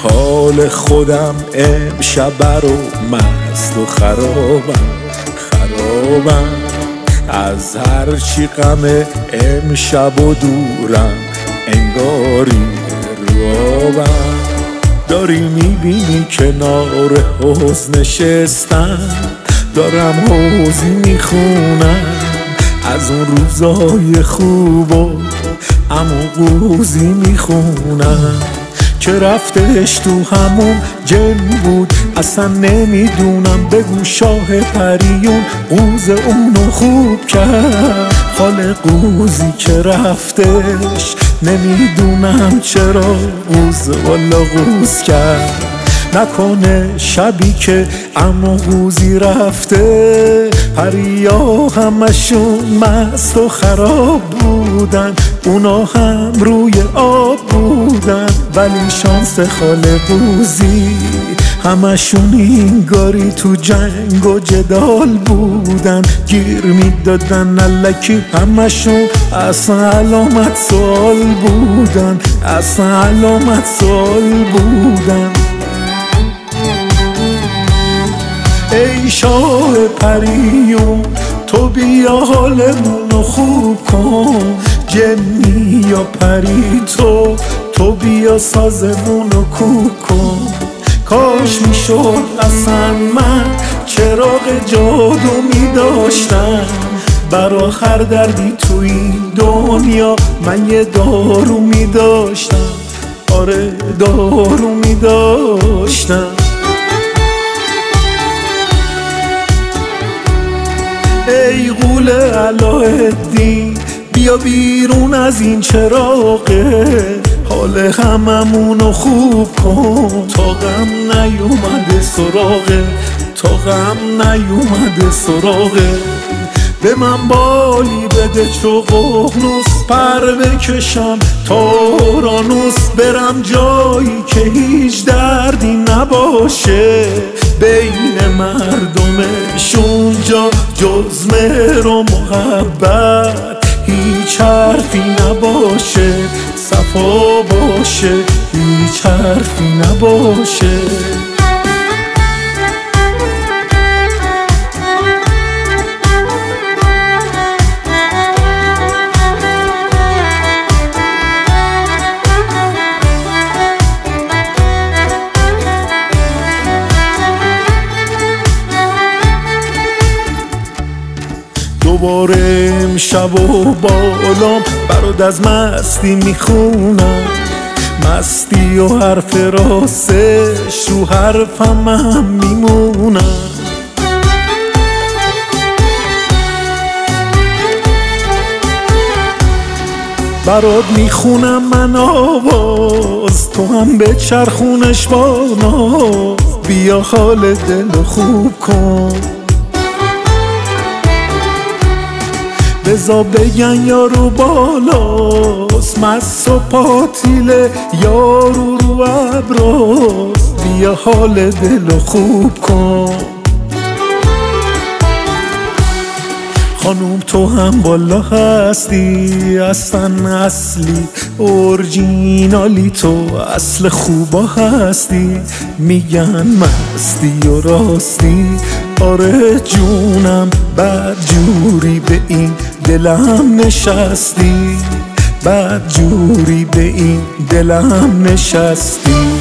حال خودم امشب رو مست و خرابم از هر چی غم امشب و دورم انگاری روابم. داری میبینی کنار حوض نشستم، دارم حوضی میخونم از اون روزای خوب و عمو قوزی میخونم که رفتش تو همون جن بود. اصلا نمیدونم بگو شاه پریون قوز اونو خوب کرد. خال قوزی که رفتش نمیدونم چرا قوز والا قوز کرد. نکنه شبی که عمو قوزی رفته پریا همشون مست و خراب بودن، اونا هم روی آب بودن. ولی شانس خال قوزی همشون اینگاری تو جنگ و جدال بودن، گیر میدادن الکی همشون اصلا علامت سوال بودن، اصلا علامت سوال بودن. ای شاه پریون تو بیا حالمونو خوب کن، جنی یا پری تو بیا سازمونو کوب کن. کاش میشد اصلا من چراغ جادو میداشتم، برا هر دردی تو این دنیا من یه دارو میداشتم، آره دارو میداشتم. ای غول علاءالدین بیا بیرون از این چراغه، حال هممونو خوب کن تا غم نیومده سراغه، تا غم نیومده سراغه. به من بالی بده چو ققنوس پر بکشم تا اورانوس، برم جایی که هیچ دردی نباشه بین مردمش اونجا جز مهر و محبت هیچ حرفی نباشه، صفا باشه هیچ حرفی نباشه. دوباره امشب و بالام برات از مستی میخونم، مستی و حرف راستش رو حرفم هم میمونم. برات میخونم من آواز، تو هم به چرخونش با ناز، بیا حال دل خوب کن. بزا بگن یارو بالاست مست و پاتیله، یارو رو ابراست، بیا حال دل خوب کن. خانوم تو هم بالا هستی اصلا اصلی اورجینالی، تو اصل خوبا هستی، میگن مستی و راستی، آره جونم بد جوری به این دلم نشستی، بد جوری به این دلم نشستی.